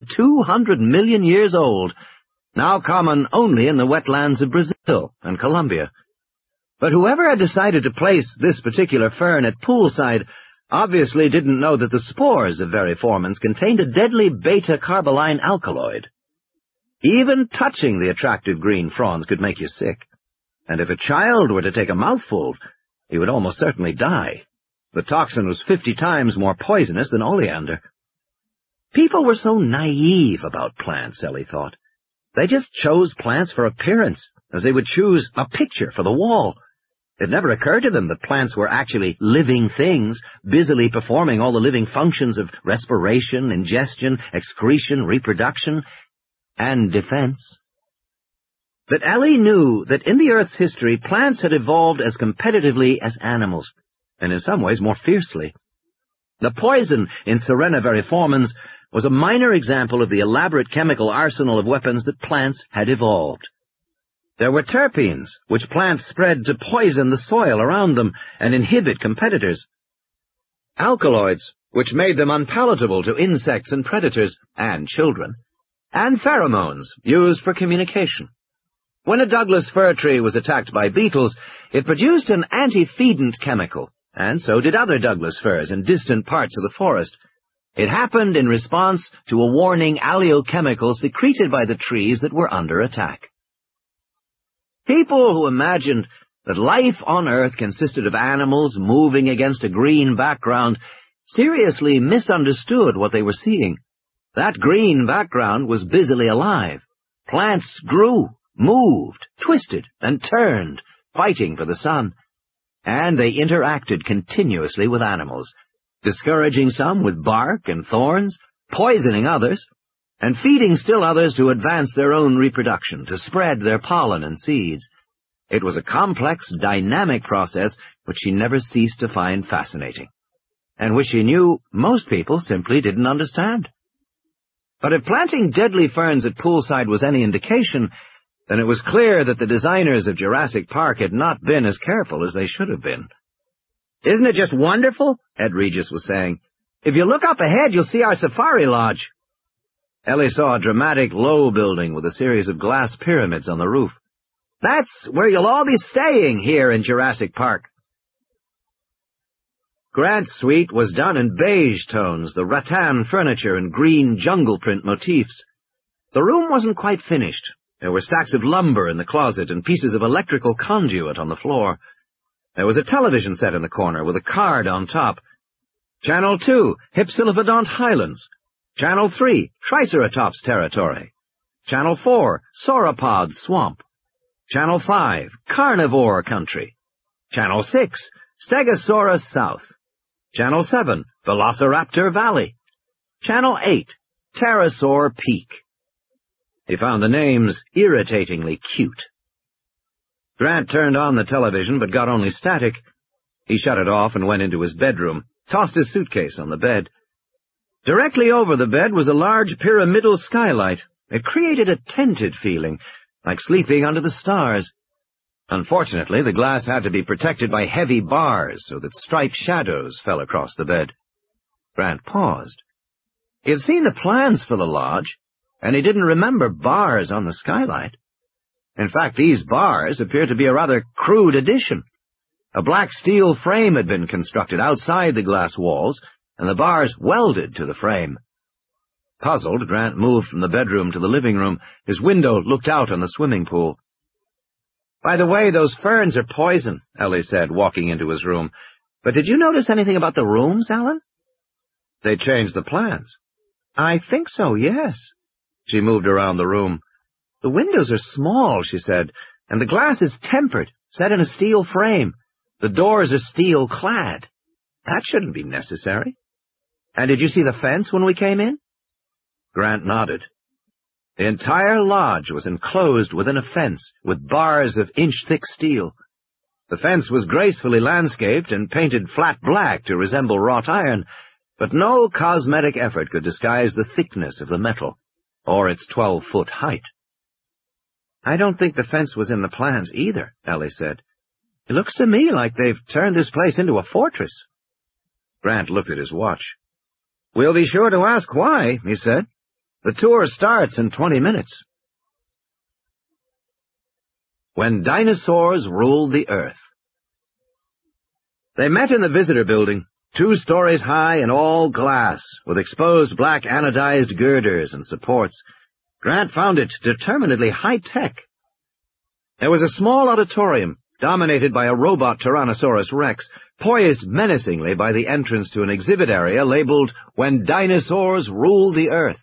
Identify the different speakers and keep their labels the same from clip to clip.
Speaker 1: 200 million years old, now common only in the wetlands of Brazil and Colombia. But whoever had decided to place this particular fern at poolside obviously didn't know that the spores of Veriformans contained a deadly beta-carboline alkaloid. Even touching the attractive green fronds could make you sick, and if a child were to take a mouthful, he would almost certainly die. The toxin was 50 times more poisonous than oleander. People were so naive about plants, Ellie thought. They just chose plants for appearance, as they would choose a picture for the wall. It never occurred to them that plants were actually living things, busily performing all the living functions of respiration, ingestion, excretion, reproduction, and defense. But Ellie knew that in the Earth's history, plants had evolved as competitively as animals, and in some ways more fiercely. The poison in Serena veriformans was a minor example of the elaborate chemical arsenal of weapons that plants had evolved. There were terpenes, which plants spread to poison the soil around them and inhibit competitors. Alkaloids, which made them unpalatable to insects and predators, and children. And pheromones, used for communication. When a Douglas fir tree was attacked by beetles, it produced an antefeedant chemical, and so did other Douglas firs in distant parts of the forest. It happened in response to a warning oleochemical secreted by the trees that were under attack. People who imagined that life on Earth consisted of animals moving against a green background seriously misunderstood what they were seeing. That green background was busily alive. Plants grew, moved, twisted, and turned, fighting for the sun. And they interacted continuously with animals, discouraging some with bark and thorns, poisoning others, and feeding still others to advance their own reproduction, to spread their pollen and seeds. It was a complex, dynamic process which she never ceased to find fascinating, and which she knew most people simply didn't understand. But if planting deadly ferns at poolside was any indication, then it was clear that the designers of Jurassic Park had not been as careful as they should have been. "Isn't it just wonderful?" Ed Regis was saying. "If you look up ahead, you'll see our safari lodge." Ellie saw a dramatic low building with a series of glass pyramids on the roof. "That's where you'll all be staying here in Jurassic Park." Grant's suite was done in beige tones, the rattan furniture and green jungle print motifs. The room wasn't quite finished. There were stacks of lumber in the closet and pieces of electrical conduit on the floor. There was a television set in the corner with a card on top. Channel 2, Hypsilophodont Highlands. Channel 3, Triceratops Territory. Channel 4, Sauropod Swamp. Channel 5, Carnivore Country. Channel 6, Stegosaurus South. Channel 7, Velociraptor Valley. Channel 8, Pterosaur Peak. He found the names irritatingly cute. Grant turned on the television, but got only static. He shut it off and went into his bedroom, tossed his suitcase on the bed. Directly over the bed was a large pyramidal skylight. It created a tented feeling, like sleeping under the stars. Unfortunately, the glass had to be protected by heavy bars so that striped shadows fell across the bed. Grant paused. He had seen the plans for the lodge, and he didn't remember bars on the skylight. In fact, these bars appeared to be a rather crude addition. A black steel frame had been constructed outside the glass walls, and the bars welded to the frame. Puzzled, Grant moved from the bedroom to the living room. His window looked out on the swimming pool. "By the way, those ferns are poison," Ellie said, walking into his room. "But did you notice anything about the rooms, Alan?" "They changed the plans." "I think so, yes." She moved around the room. "The windows are small," she said, "and the glass is tempered, set in a steel frame. The doors are steel-clad. That shouldn't be necessary. And did you see the fence when we came in?" Grant nodded. The entire lodge was enclosed within a fence, with bars of inch-thick steel. The fence was gracefully landscaped and painted flat black to resemble wrought iron, but no cosmetic effort could disguise the thickness of the metal, or its 12-foot height. "I don't think the fence was in the plans either," Ellie said. "It looks to me like they've turned this place into a fortress." Grant looked at his watch. "We'll be sure to ask why," he said. The tour starts in 20 minutes. When Dinosaurs Ruled the Earth. They met in the visitor building, 2 stories high and all glass, with exposed black anodized girders and supports. Grant found it determinedly high-tech. There was a small auditorium, dominated by a robot Tyrannosaurus Rex, poised menacingly by the entrance to an exhibit area labeled When Dinosaurs Ruled the Earth.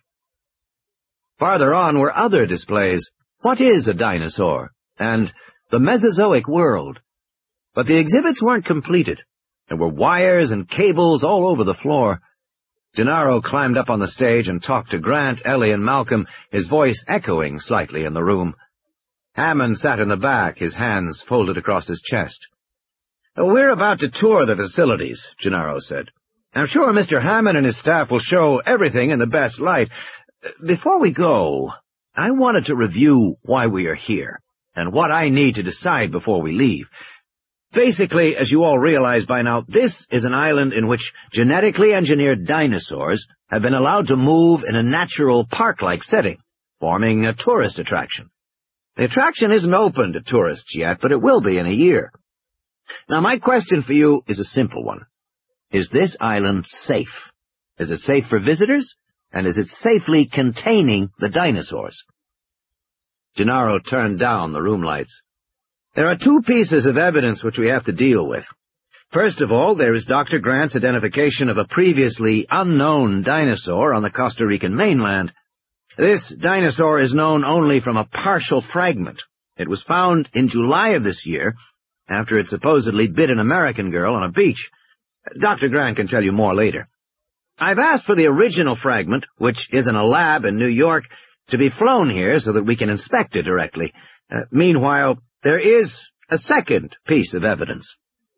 Speaker 1: Farther on were other displays, What is a Dinosaur? And The Mesozoic World. But the exhibits weren't completed. There were wires and cables all over the floor. Gennaro climbed up on the stage and talked to Grant, Ellie, and Malcolm, his voice echoing slightly in the room. Hammond sat in the back, his hands folded across his chest. "We're about to tour the facilities," Gennaro said. "I'm sure Mr. Hammond and his staff will show everything in the best light. Before we go, I wanted to review why we are here, and what I need to decide before we leave. Basically, as you all realize by now, this is an island in which genetically engineered dinosaurs have been allowed to move in a natural park-like setting, forming a tourist attraction. The attraction isn't open to tourists yet, but it will be in a year. Now, my question for you is a simple one. Is this island safe? Is it safe for visitors? And is it safely containing the dinosaurs?" Gennaro turned down the room lights. "There are 2 pieces of evidence which we have to deal with. First of all, there is Dr. Grant's identification of a previously unknown dinosaur on the Costa Rican mainland. This dinosaur is known only from a partial fragment. It was found in July of this year, after it supposedly bit an American girl on a beach. Dr. Grant can tell you more later. I've asked for the original fragment, which is in a lab in New York, to be flown here so that we can inspect it directly. Meanwhile, there is a second piece of evidence.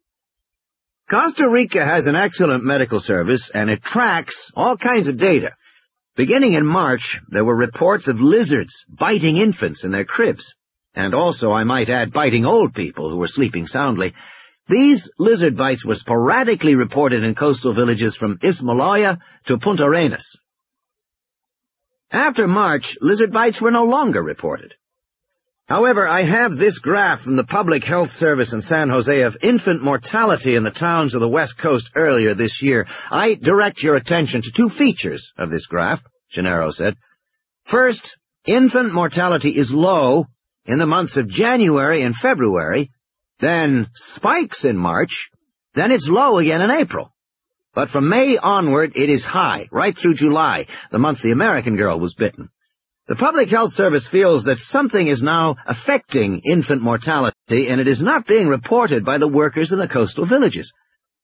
Speaker 1: Costa Rica has an excellent medical service, and it tracks all kinds of data. Beginning in March, there were reports of lizards biting infants in their cribs, and also, I might add, biting old people who were sleeping soundly. These lizard bites were sporadically reported in coastal villages from Ismaloya to Punta Arenas. After March, lizard bites were no longer reported. However, I have this graph from the Public Health Service in San Jose of infant mortality in the towns of the West Coast earlier this year. I direct your attention to 2 features of this graph," Gennaro said. "First, infant mortality is low in the months of January and February, then spikes in March, then it's low again in April. But from May onward, it is high, right through July, the month the American girl was bitten. The Public Health Service feels that something is now affecting infant mortality, and it is not being reported by the workers in the coastal villages.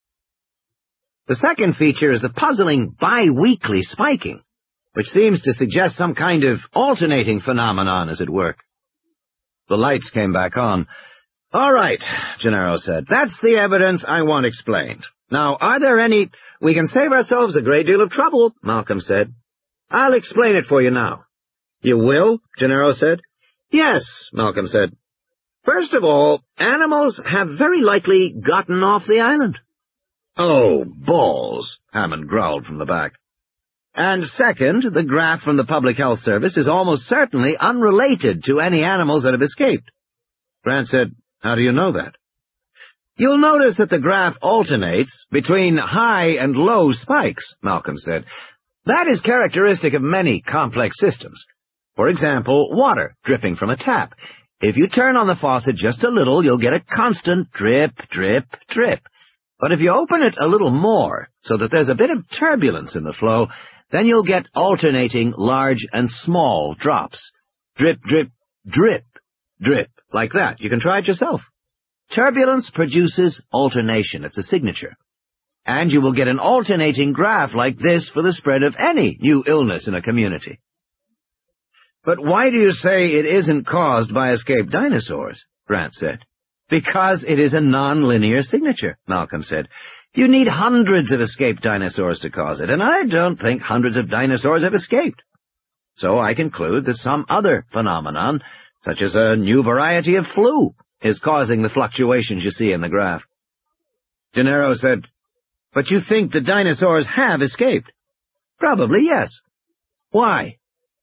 Speaker 1: The second feature is the puzzling bi-weekly spiking, which seems to suggest some kind of alternating phenomenon is at work." The lights came back on. "All right," Gennaro said. "That's the evidence I want explained. Now, are there any—" "We can save ourselves a great deal of trouble," Malcolm said. "I'll explain it for you now." "You will?" Gennaro said. "Yes," Malcolm said. "First of all, animals have very likely gotten off the island." "Oh, balls," Hammond growled from the back. "And second, the graph from the Public Health Service is almost certainly unrelated to any animals that have escaped." Grant said, "How do you know that?" "You'll notice that the graph alternates between high and low spikes," Malcolm said. "That is characteristic of many complex systems. For example, water dripping from a tap. If you turn on the faucet just a little, you'll get a constant drip, drip, drip. But if you open it a little more, so that there's a bit of turbulence in the flow, then you'll get alternating large and small drops. Drip, drip, drip, drip, like that. You can try it yourself. Turbulence produces alternation. It's a signature. And you will get an alternating graph like this for the spread of any new illness in a community." "But why do you say it isn't caused by escaped dinosaurs?" Grant said. "Because it is a non-linear signature," Malcolm said. "You need hundreds of escaped dinosaurs to cause it, and I don't think hundreds of dinosaurs have escaped. So I conclude that some other phenomenon, such as a new variety of flu, is causing the fluctuations you see in the graph." Gennaro said, "But you think the dinosaurs have escaped?" "Probably, yes." "Why?"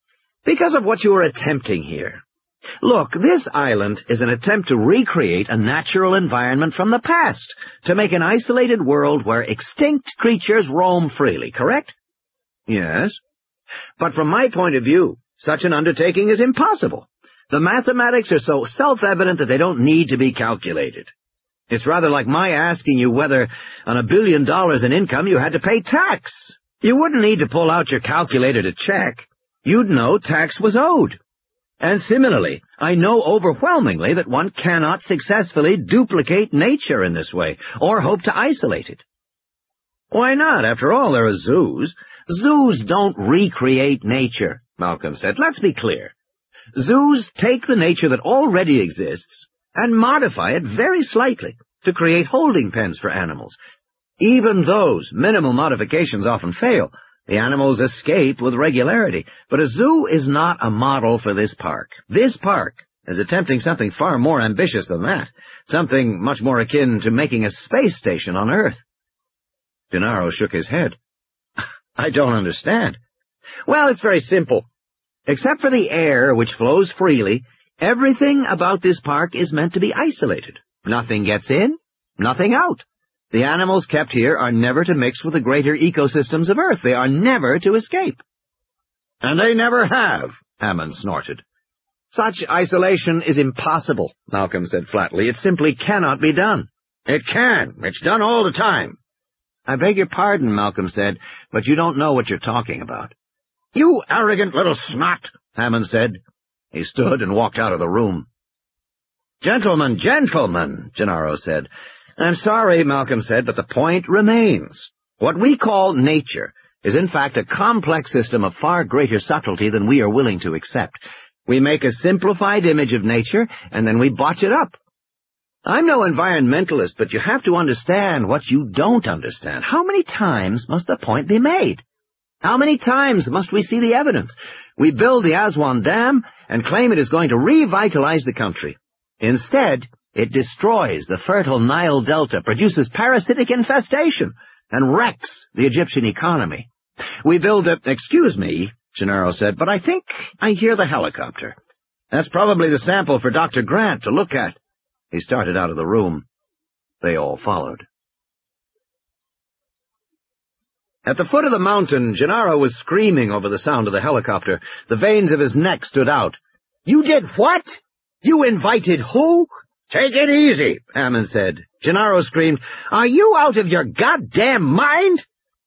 Speaker 1: Because of what you are attempting here. Look, this island is an attempt to recreate a natural environment from the past, to make an isolated world where extinct creatures roam freely, correct? Yes. But from my point of view, such an undertaking is impossible. The mathematics are so self-evident that they don't need to be calculated. It's rather like my asking you whether on $1 billion in income you had to pay tax. You wouldn't need to pull out your calculator to check. You'd know tax was owed. And similarly, I know overwhelmingly that one cannot successfully duplicate nature in this way, or hope to isolate it. Why not? After all, there are zoos. Zoos don't recreate nature, Malcolm said. Let's be clear. Zoos take the nature that already exists and modify it very slightly to create holding pens for animals. Even those minimal modifications often fail. The animals escape with regularity. But a zoo is not a model for this park. This park is attempting something far more ambitious than that, something much more akin to making a space station on Earth. Gennaro shook his head. I don't understand. Well, it's very simple. Except for the air, which flows freely, everything about this park is meant to be isolated. Nothing gets in, nothing out. The animals kept here are never to mix with the greater ecosystems of Earth. They are never to escape. And they never have, Hammond snorted. Such isolation is impossible, Malcolm said flatly. It simply cannot be done. It can. It's done all the time. I beg your pardon, Malcolm said, but you don't know what you're talking about. You arrogant little snot, Hammond said. He stood and walked out of the room. Gentlemen, Gennaro said. I'm sorry, Malcolm said, but the point remains. What we call nature is in fact a complex system of far greater subtlety than we are willing to accept. We make a simplified image of nature, and then we botch it up. I'm no environmentalist, but you have to understand what you don't understand. How many times must the point be made? How many times must we see the evidence? We build the Aswan Dam and claim it is going to revitalize the country. Instead, it destroys the fertile Nile Delta, produces parasitic infestation, and wrecks the Egyptian economy. We build a— Excuse me, Gennaro said, but I think I hear the helicopter. That's probably the sample for Dr. Grant to look at. He started out of the room. They all followed. At the foot of the mountain, Gennaro was screaming over the sound of the helicopter. The veins of his neck stood out. You did what? You invited who? Take it easy, Hammond said. Gennaro screamed, Are you out of your goddamn mind?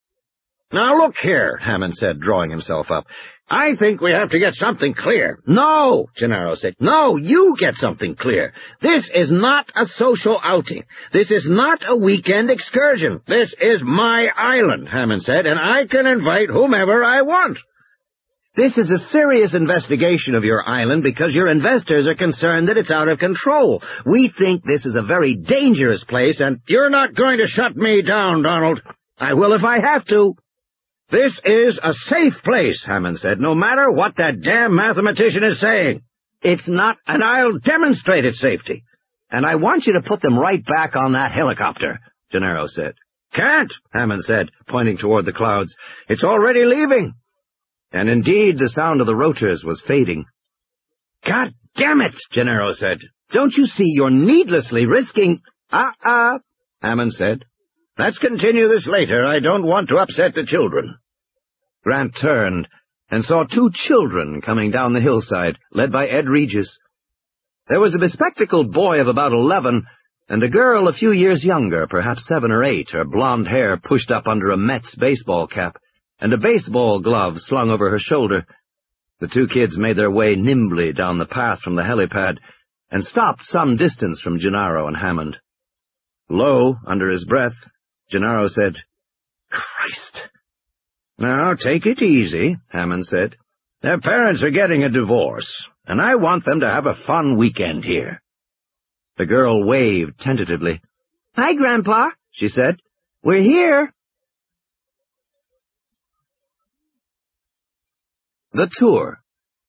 Speaker 1: Now look here, Hammond said, drawing himself up. I think we have to get something clear. No, Gennaro said. No, you get something clear. This is not a social outing. This is not a weekend excursion. This is my island, Hammond said, and I can invite whomever I want. This is a serious investigation of your island because your investors are concerned that it's out of control. We think this is a very dangerous place, and you're not going to shut me down, Donald. I will if I have to. This is a safe place, Hammond said, no matter what that damn mathematician is saying. It's not, and I'll demonstrate its safety. And I want you to put them right back on that helicopter, Gennaro said. Can't, Hammond said, pointing toward the clouds. It's already leaving. And indeed, the sound of the rotors was fading. God damn it, Gennaro said. Don't you see you're needlessly risking— Hammond said. Let's continue this later. I don't want to upset the children. Grant turned and saw two children coming down the hillside, led by Ed Regis. There was a bespectacled boy of about 11 and a girl a few years younger, perhaps 7 or 8, her blonde hair pushed up under a Mets baseball cap, and a baseball glove slung over her shoulder. The two kids made their way nimbly down the path from the helipad and stopped some distance from Gennaro and Hammond. Low, under his breath, Gennaro said, Christ! Now, take it easy, Hammond said. Their parents are getting a divorce, and I want them to have a fun weekend here. The girl waved tentatively. Hi, Grandpa, she said. We're here. The tour.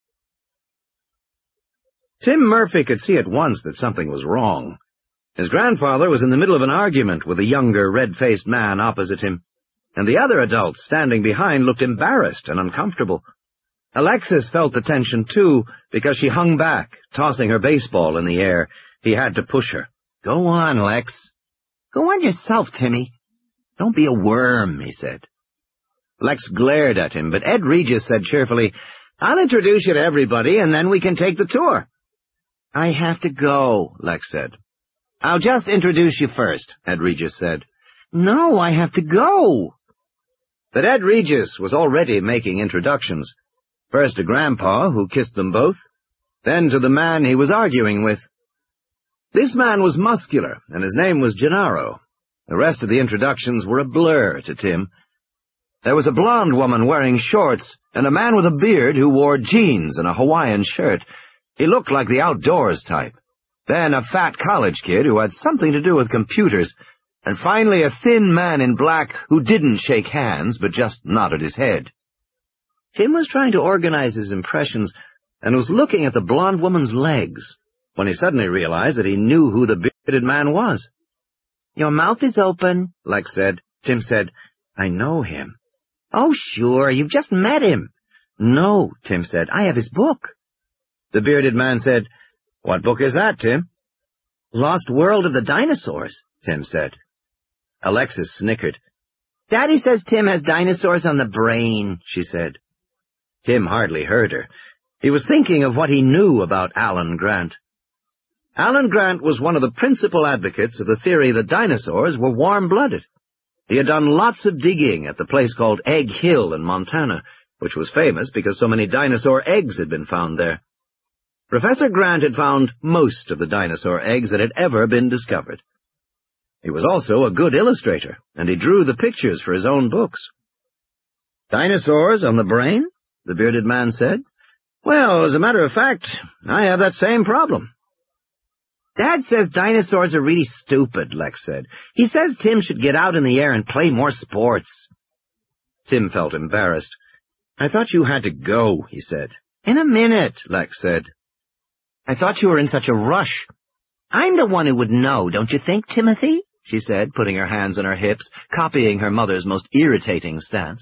Speaker 1: Tim Murphy could see at once that something was wrong. His grandfather was in the middle of an argument with a younger, red-faced man opposite him, and the other adults standing behind looked embarrassed and uncomfortable. Alexis felt the tension too, because she hung back, tossing her baseball in the air. He had to push her. "Go on, Lex." "Go on yourself, Timmy." "Don't be a worm," he said. Lex glared at him, but Ed Regis said cheerfully, "I'll introduce you to everybody, and then we can take the tour." "I have to go," Lex said. "I'll just introduce you first," Ed Regis said. "No, I have to go." But Ed Regis was already making introductions. First to Grandpa, who kissed them both, then to the man he was arguing with. This man was muscular, and his name was Gennaro. The rest of the introductions were a blur to Tim. There was a blonde woman wearing shorts, and a man with a beard who wore jeans and a Hawaiian shirt. He looked like the outdoors type. Then a fat college kid who had something to do with computers, and finally a thin man in black who didn't shake hands but just nodded his head. Tim was trying to organize his impressions and was looking at the blonde woman's legs when he suddenly realized that he knew who the bearded man was. "Your mouth is open," Lex said. Tim said, "I know him." "Oh, sure, you've just met him." "No," Tim said, "I have his book." The bearded man said, "What book is that, Tim?" "Lost World of the Dinosaurs," Tim said. Alexis snickered. "Daddy says Tim has dinosaurs on the brain," she said. Tim hardly heard her. He was thinking of what he knew about Alan Grant. Alan Grant was one of the principal advocates of the theory that dinosaurs were warm-blooded. He had done lots of digging at the place called Egg Hill in Montana, which was famous because so many dinosaur eggs had been found there. Professor Grant had found most of the dinosaur eggs that had ever been discovered. He was also a good illustrator, and he drew the pictures for his own books. "Dinosaurs on the brain?" the bearded man said. "Well, as a matter of fact, I have that same problem." "Dad says dinosaurs are really stupid," Lex said. "He says Tim should get out in the air and play more sports." Tim felt embarrassed. "I thought you had to go," he said. "In a minute," Lex said. "I thought you were in such a rush." "I'm the one who would know, don't you think, Timothy?" she said, putting her hands on her hips, copying her mother's most irritating stance.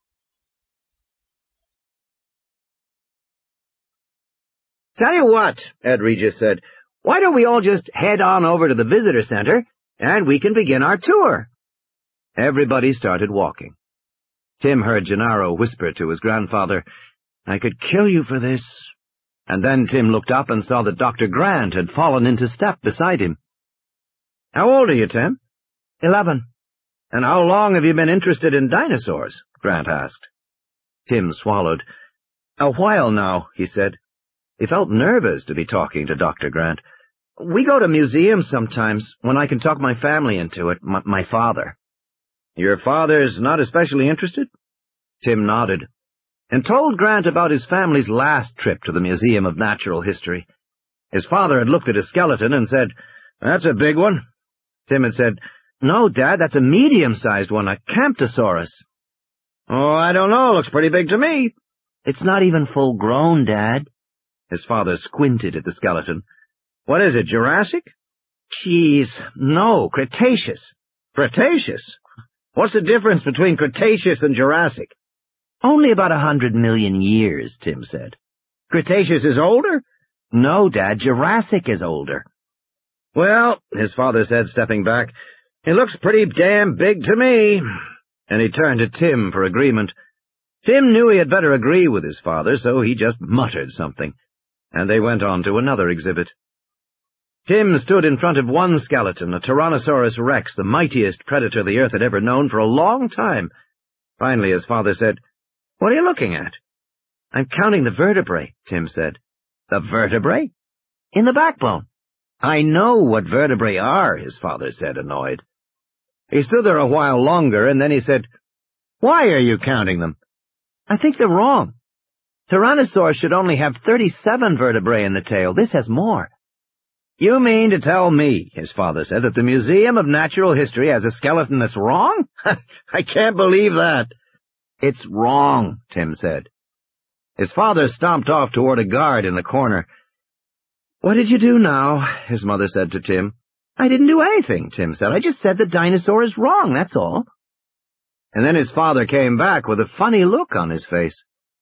Speaker 1: "Tell you what," Ed Regis said, "why don't we all just head on over to the visitor center, and we can begin our tour?" Everybody started walking. Tim heard Gennaro whisper to his grandfather, "I could kill you for this." And then Tim looked up and saw that Dr. Grant had fallen into step beside him. "How old are you, Tim?" 11. "And how long have you been interested in dinosaurs?" Grant asked. Tim swallowed. "A while now," he said. He felt nervous to be talking to Dr. Grant. "We go to museums sometimes, when I can talk my family into it, my father." "Your father's not especially interested?" Tim nodded, and told Grant about his family's last trip to the Museum of Natural History. His father had looked at his skeleton and said, "That's a big one." Tim had said, "No, Dad, that's a medium-sized one, a Camptosaurus." "Oh, I don't know, looks pretty big to me." "It's not even full-grown, Dad." His father squinted at the skeleton. "What is it, Jurassic?" "Geez, no, Cretaceous." "Cretaceous? What's the difference between Cretaceous and Jurassic?" "Only about 100 million years," Tim said. "Cretaceous is older?" "No, Dad, Jurassic is older." "Well," his father said, stepping back, "it looks pretty damn big to me." And he turned to Tim for agreement. Tim knew he had better agree with his father, so he just muttered something, and they went on to another exhibit. Tim stood in front of one skeleton, a Tyrannosaurus rex, the mightiest predator the Earth had ever known, for a long time. Finally, his father said, "What are you looking at?" "I'm counting the vertebrae," Tim said. "The vertebrae?" "In the backbone." "I know what vertebrae are," his father said, annoyed. He stood there a while longer, and then he said, "Why are you counting them?" "I think they're wrong. Tyrannosaurus should only have 37 vertebrae in the tail. This has more." "You mean to tell me," his father said, "that the Museum of Natural History has a skeleton that's wrong? I can't believe that." "It's wrong," Tim said. His father stomped off toward a guard in the corner. "What did you do now?" his mother said to Tim. "I didn't do anything," Tim said. "I just said the dinosaur is wrong, that's all." And then his father came back with a funny look on his face.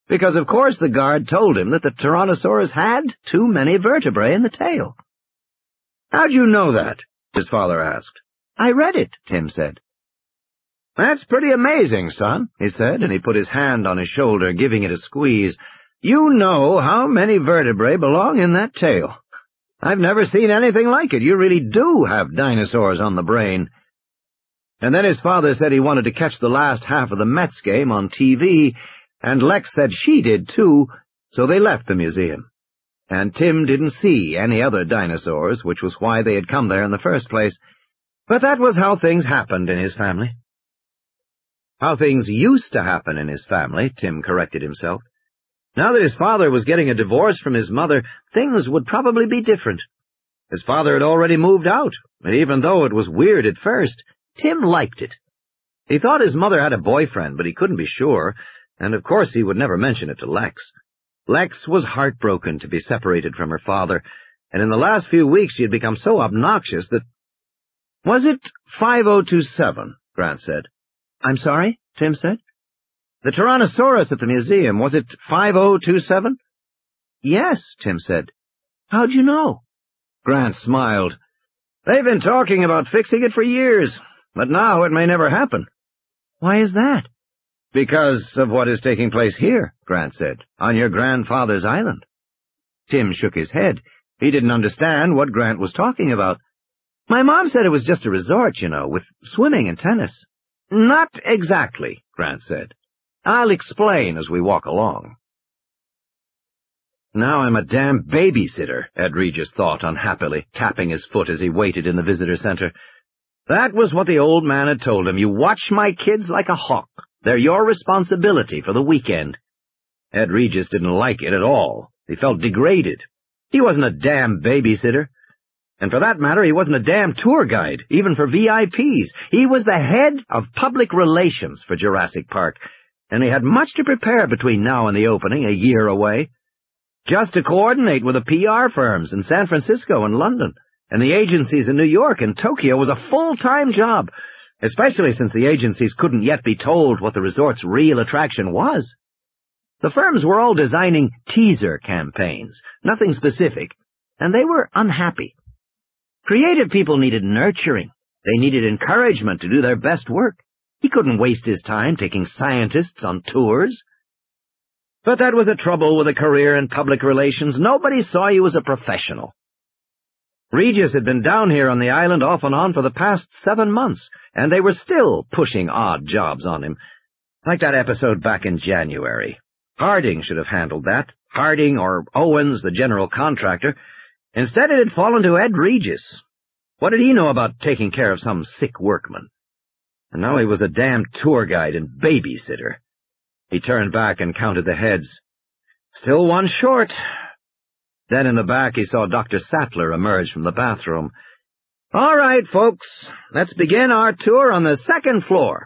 Speaker 1: because of course the guard told him that the Tyrannosaurus had too many vertebrae in the tail. "How'd you know that?" his father asked. "I read it," Tim said. "That's pretty amazing, son," he said, and he put his hand on his shoulder, giving it a squeeze. "You know how many vertebrae belong in that tail. I've never seen anything like it. You really do have dinosaurs on the brain." And then his father said he wanted to catch the last half of the Mets game on TV, and Lex said she did too, so they left the museum. And Tim didn't see any other dinosaurs, which was why they had come there in the first place. But that was how things happened in his family. How things used to happen in his family, Tim corrected himself. Now that his father was getting a divorce from his mother, things would probably be different. His father had already moved out, and even though it was weird at first, Tim liked it. He thought his mother had a boyfriend, but he couldn't be sure, and of course he would never mention it to Lex. Lex was heartbroken to be separated from her father, and in the last few weeks she had become so obnoxious that— "Was it 5027, Grant said. "I'm sorry?" Tim said. "The Tyrannosaurus at the museum, was it 5027? "Yes," Tim said. "How'd you know?" Grant smiled. "They've been talking about fixing it for years, but now it may never happen." "Why is that?" "Because of what is taking place here," Grant said, "on your grandfather's island." Tim shook his head. He didn't understand what Grant was talking about. "My mom said it was just a resort, you know, with swimming and tennis." "Not exactly," Grant said. "I'll explain as we walk along." "Now I'm a damn babysitter," Ed Regis thought unhappily, tapping his foot as he waited in the visitor center. That was what the old man had told him. "You watch my kids like a hawk. They're your responsibility for the weekend." Ed Regis didn't like it at all. He felt degraded. He wasn't a damn babysitter. And for that matter, he wasn't a damn tour guide, even for VIPs. He was the head of public relations for Jurassic Park, and he had much to prepare between now and the opening, a year away. Just to coordinate with the PR firms in San Francisco and London, and the agencies in New York and Tokyo was a full-time job, especially since the agencies couldn't yet be told what the resort's real attraction was. The firms were all designing teaser campaigns, nothing specific, and they were unhappy. Creative people needed nurturing. They needed encouragement to do their best work. He couldn't waste his time taking scientists on tours. But that was the trouble with a career in public relations. Nobody saw you as a professional. Regis had been down here on the island off and on for the past 7 months, and they were still pushing odd jobs on him, like that episode back in January. Harding should have handled that. Harding or Owens, the general contractor. Instead, it had fallen to Ed Regis. What did he know about taking care of some sick workman? And now he was a damn tour guide and babysitter. He turned back and counted the heads. Still one short. Then in the back he saw Dr. Sattler emerge from the bathroom. "All right, folks, let's begin our tour on the second floor."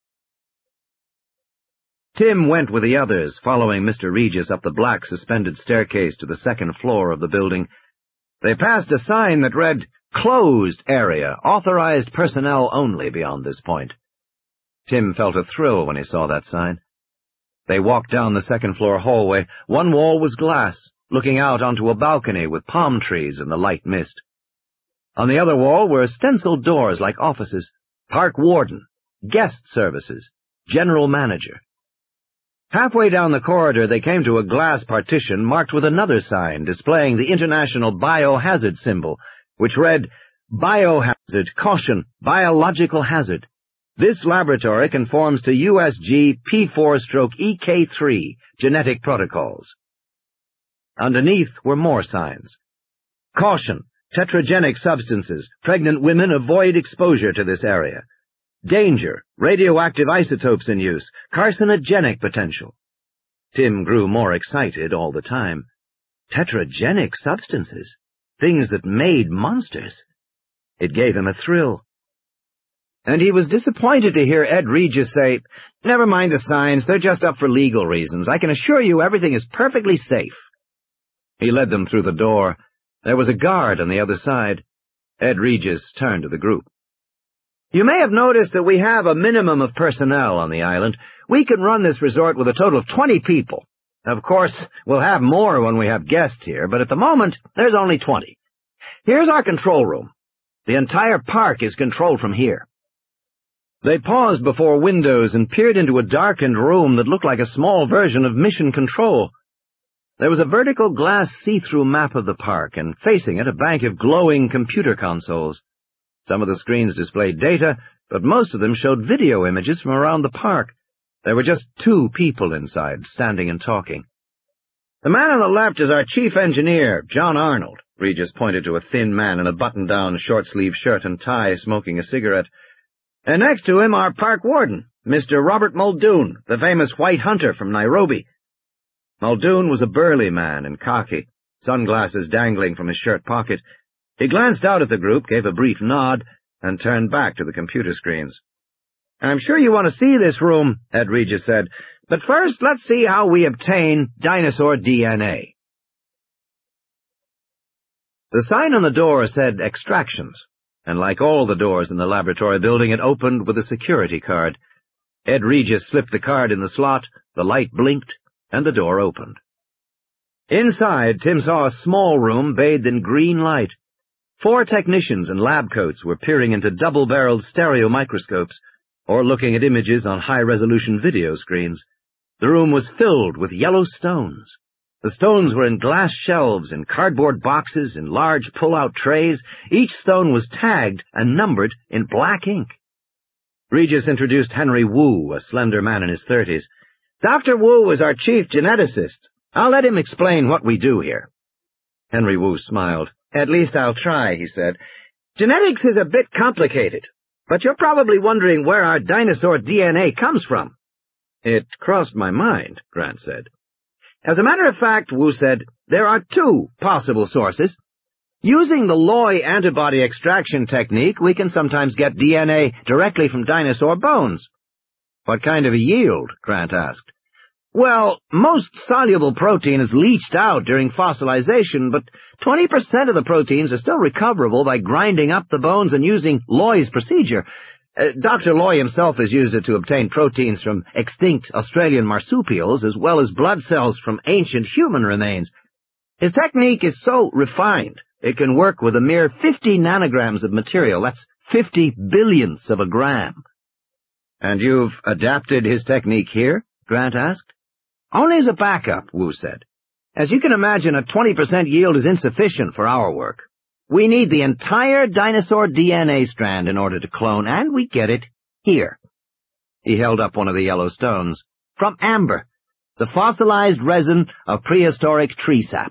Speaker 1: Tim went with the others, following Mr. Regis up the black suspended staircase to the second floor of the building. They passed a sign that read, "Closed area, authorized personnel only beyond this point." Tim felt a thrill when he saw that sign. They walked down the second-floor hallway. One wall was glass, looking out onto a balcony with palm trees in the light mist. On the other wall were stenciled doors like offices, park warden, guest services, general manager. Halfway down the corridor, they came to a glass partition marked with another sign displaying the International Biohazard symbol, which read, "Biohazard, caution, biological hazard. This laboratory conforms to USG P4/EK3 genetic protocols." Underneath were more signs. "Caution, tetragenic substances. Pregnant women avoid exposure to this area. Danger, radioactive isotopes in use. Carcinogenic potential." Tim grew more excited all the time. Tetragenic substances. Things that made monsters. It gave him a thrill. And he was disappointed to hear Ed Regis say, "Never mind the signs, they're just up for legal reasons. I can assure you everything is perfectly safe." He led them through the door. There was a guard on the other side. Ed Regis turned to the group. "You may have noticed that we have a minimum of personnel on the island. We can run this resort with a total of 20 people. Of course, we'll have more when we have guests here, but at the moment, there's only 20. Here's our control room. The entire park is controlled from here." They paused before windows and peered into a darkened room that looked like a small version of Mission Control. There was a vertical glass see-through map of the park, and facing it a bank of glowing computer consoles. Some of the screens displayed data, but most of them showed video images from around the park. There were just 2 people inside, standing and talking. "The man on the left is our chief engineer, John Arnold." Regis pointed to a thin man in a button-down, short-sleeved shirt and tie, smoking a cigarette. "And next to him, our park warden, Mr. Robert Muldoon, the famous white hunter from Nairobi." Muldoon was a burly man in khaki, sunglasses dangling from his shirt pocket. He glanced out at the group, gave a brief nod, and turned back to the computer screens. "I'm sure you want to see this room," Ed Regis said, "but first let's see how we obtain dinosaur DNA." The sign on the door said Extractions, and like all the doors in the laboratory building, it opened with a security card. Ed Regis slipped the card in the slot, the light blinked, and the door opened. Inside, Tim saw a small room bathed in green light. 4 technicians in lab coats were peering into double-barreled stereo microscopes, or looking at images on high-resolution video screens. The room was filled with yellow stones. The stones were in glass shelves, in cardboard boxes, in large pull-out trays. Each stone was tagged and numbered in black ink. Regis introduced Henry Wu, a slender man in his 30s. "Dr. Wu is our chief geneticist. I'll let him explain what we do here." Henry Wu smiled. "At least I'll try," he said. "Genetics is a bit complicated, but you're probably wondering where our dinosaur DNA comes from." "It crossed my mind," Grant said. "As a matter of fact," Wu said, "there are 2 possible sources. Using the Loy antibody extraction technique, we can sometimes get DNA directly from dinosaur bones." "What kind of a yield?" Grant asked. "Well, most soluble protein is leached out during fossilization, but 20% of the proteins are still recoverable by grinding up the bones and using Loy's procedure. Dr. Loy himself has used it to obtain proteins from extinct Australian marsupials, as well as blood cells from ancient human remains. His technique is so refined, it can work with a mere 50 nanograms of material. That's 50 billionths of a gram." "And you've adapted his technique here?" Grant asked. "Only as a backup," Wu said. "As you can imagine, a 20% yield is insufficient for our work. We need the entire dinosaur DNA strand in order to clone, and we get it here." He held up one of the yellow stones. "From amber, the fossilized resin of prehistoric tree sap."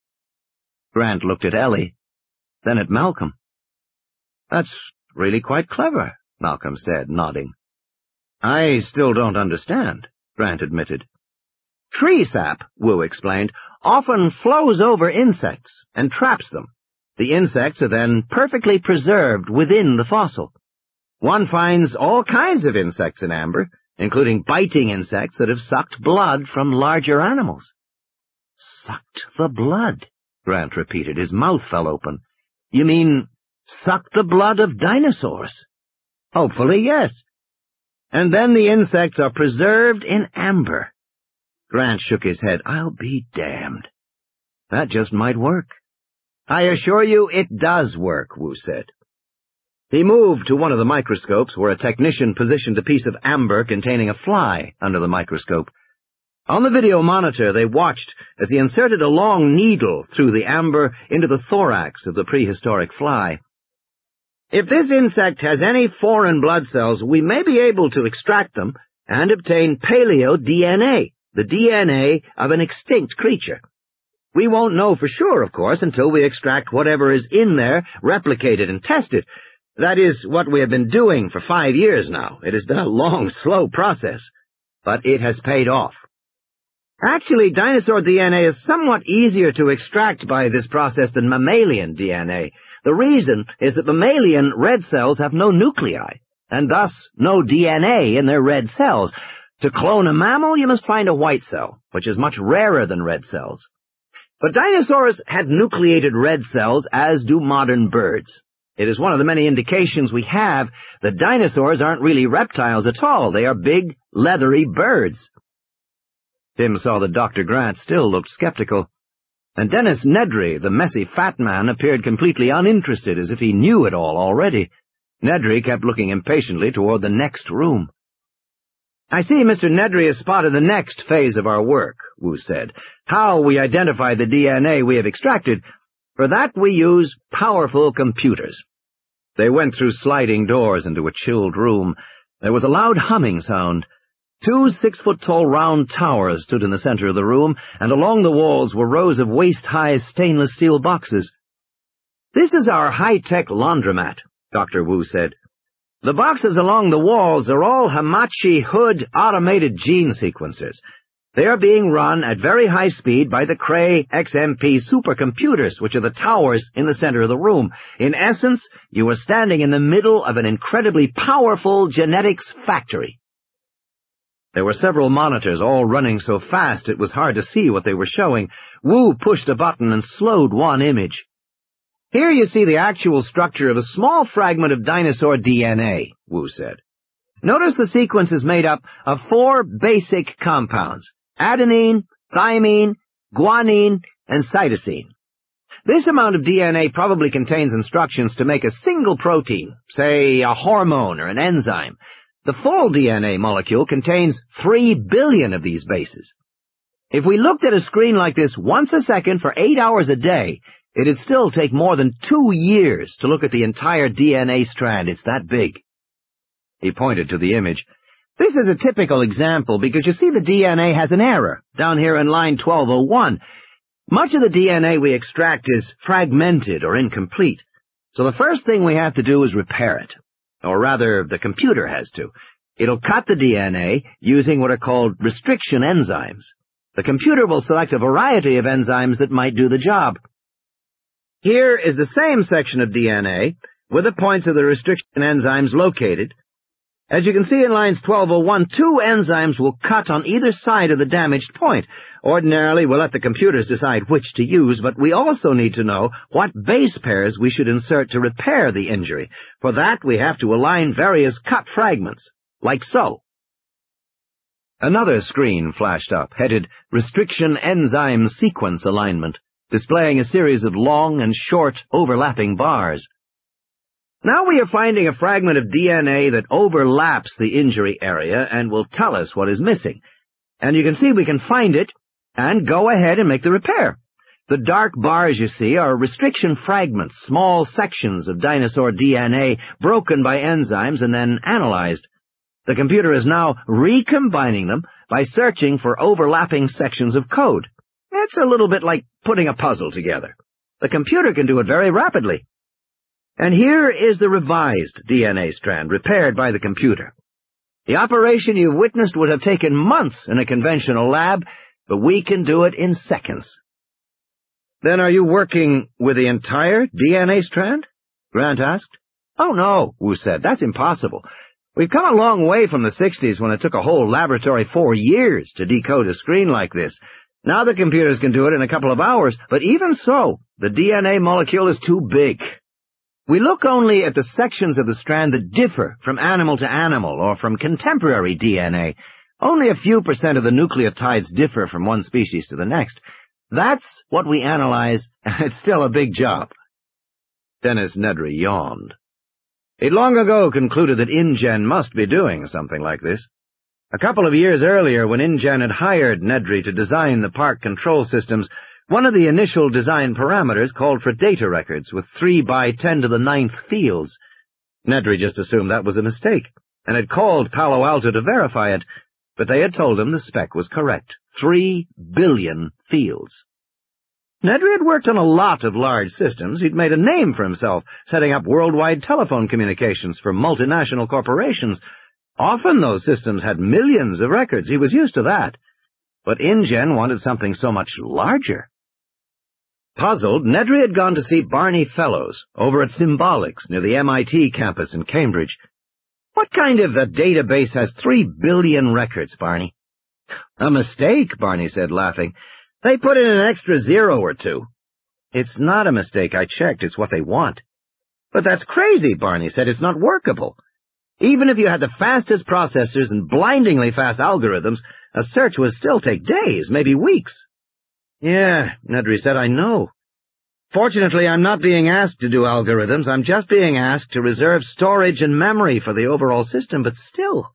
Speaker 1: Grant looked at Ellie, then at Malcolm. "That's really quite clever," Malcolm said, nodding. "I still don't understand," Grant admitted. "Tree sap," Wu explained, "often flows over insects and traps them. The insects are then perfectly preserved within the fossil. One finds all kinds of insects in amber, including biting insects that have sucked blood from larger animals." "Sucked the blood," Grant repeated. His mouth fell open. "You mean sucked the blood of dinosaurs?" "Hopefully, yes. And then the insects are preserved in amber." Grant shook his head. "I'll be damned. That just might work." "I assure you it does work," Wu said. He moved to one of the microscopes where a technician positioned a piece of amber containing a fly under the microscope. On the video monitor, they watched as he inserted a long needle through the amber into the thorax of the prehistoric fly. "If this insect has any foreign blood cells, we may be able to extract them and obtain paleo-DNA, the DNA of an extinct creature. We won't know for sure, of course, until we extract whatever is in there, replicate it, and test it. That is what we have been doing for 5 years now. It has been a long, slow process, but it has paid off. Actually, dinosaur DNA is somewhat easier to extract by this process than mammalian DNA. The reason is that mammalian red cells have no nuclei, and thus no DNA in their red cells. To clone a mammal, you must find a white cell, which is much rarer than red cells. But dinosaurs had nucleated red cells, as do modern birds. It is one of the many indications we have that dinosaurs aren't really reptiles at all. They are big, leathery birds." Tim saw that Dr. Grant still looked skeptical. And Dennis Nedry, the messy fat man, appeared completely uninterested, as if he knew it all already. Nedry kept looking impatiently toward the next room. "I see Mr. Nedry has spotted the next phase of our work," Wu said. "How we identify the DNA we have extracted. For that we use powerful computers." They went through sliding doors into a chilled room. There was a loud humming sound. 2 6-foot-tall round towers stood in the center of the room, and along the walls were rows of waist-high stainless steel boxes. "This is our high-tech laundromat," Dr. Wu said. "The boxes along the walls are all Hamachi Hood automated gene sequencers. They are being run at very high speed by the Cray XMP supercomputers, which are the towers in the center of the room. In essence, you are standing in the middle of an incredibly powerful genetics factory." There were several monitors, all running so fast it was hard to see what they were showing. Wu pushed a button and slowed one image. "Here you see the actual structure of a small fragment of dinosaur DNA," Wu said. "Notice the sequence is made up of 4 basic compounds: adenine, thymine, guanine, and cytosine. This amount of DNA probably contains instructions to make a single protein, say a hormone or an enzyme. The full DNA molecule contains 3 billion of these bases. If we looked at a screen like this once a second for 8 hours a day, it'd still take more than 2 years to look at the entire DNA strand. It's that big." He pointed to the image. "This is a typical example because you see the DNA has an error down here in line 1201. Much of the DNA we extract is fragmented or incomplete, so the first thing we have to do is repair it. Or rather, the computer has to. It'll cut the DNA using what are called restriction enzymes. The computer will select a variety of enzymes that might do the job. Here is the same section of DNA with the points of the restriction enzymes located. As you can see in lines 1201, 2 enzymes will cut on either side of the damaged point. Ordinarily, we'll let the computers decide which to use, but we also need to know what base pairs we should insert to repair the injury. For that, we have to align various cut fragments, like so." Another screen flashed up, headed Restriction Enzyme Sequence Alignment, displaying a series of long and short overlapping bars. "Now we are finding a fragment of DNA that overlaps the injury area and will tell us what is missing. And you can see we can find it and go ahead and make the repair. The dark bars you see are restriction fragments, small sections of dinosaur DNA broken by enzymes and then analyzed. The computer is now recombining them by searching for overlapping sections of code. It's a little bit like putting a puzzle together. The computer can do it very rapidly. And here is the revised DNA strand, repaired by the computer. The operation you've witnessed would have taken months in a conventional lab, but we can do it in seconds." "Then are you working with the entire DNA strand?" Grant asked. "Oh, no," Wu said. "That's impossible. We've come a long way from the 60s when it took a whole laboratory 4 years to decode a screen like this. Now the computers can do it in a couple of hours, but even so, the DNA molecule is too big. We look only at the sections of the strand that differ from animal to animal or from contemporary DNA. Only a few % of the nucleotides differ from one species to the next. That's what we analyze, and it's still a big job." Dennis Nedry yawned. He'd long ago concluded that InGen must be doing something like this. A couple of years earlier, when InGen had hired Nedry to design the park control systems, one of the initial design parameters called for data records with 3 by 10 to the 9th fields. Nedry just assumed that was a mistake, and had called Palo Alto to verify it, but they had told him the spec was correct. 3 billion fields. Nedry had worked on a lot of large systems. He'd made a name for himself, setting up worldwide telephone communications for multinational corporations. Often those systems had millions of records. He was used to that. But InGen wanted something so much larger. Puzzled, Nedry had gone to see Barney Fellows over at Symbolics near the MIT campus in Cambridge. "What kind of a database has 3 billion records, Barney?" "A mistake," Barney said, laughing. "They put in an extra 0 or 2. "It's not a mistake. I checked. It's what they want." "But that's crazy," Barney said. "It's not workable." Even if you had the fastest processors and blindingly fast algorithms, a search would still take days, maybe weeks. Yeah, Nedry said, I know. Fortunately, I'm not being asked to do algorithms. I'm just being asked to reserve storage and memory for the overall system, but still.